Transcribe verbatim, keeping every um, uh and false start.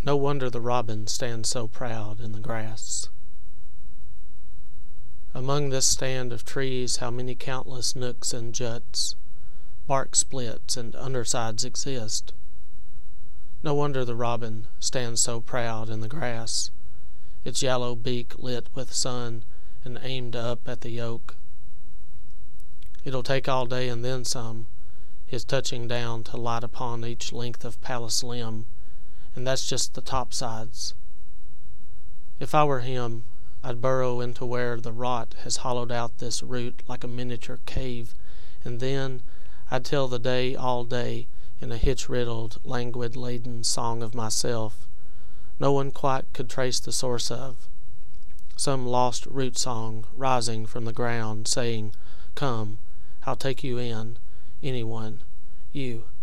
No wonder the robin stands so proud in the grass. Among this stand of trees how many countless nooks and juts, bark splits and undersides exist. No wonder the robin stands so proud in the grass, its yellow beak lit with sun and aimed up at the oak. It'll take all day and then some, his touching down to light upon each length of palace limb, and that's just the topsides. If I were him, I'd burrow into where the rot has hollowed out this root like a miniature cave, and then I'd tell the day all day in a hitch-riddled, languid-laden song of myself, no one quite could trace the source of, some lost root song rising from the ground, saying, "Come, I'll take you in, anyone, you."